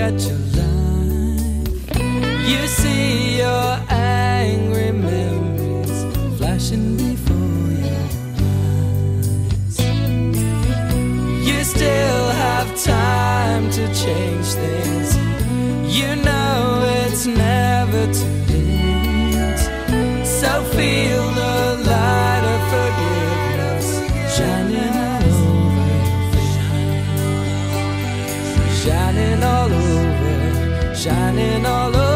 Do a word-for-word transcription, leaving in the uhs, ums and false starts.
at your life, you see your angry memories flashing before your eyes. You still have time to change things. You know it's never too late. So feel the light of forgiveness shining all over your face. Shining all over, shining all over.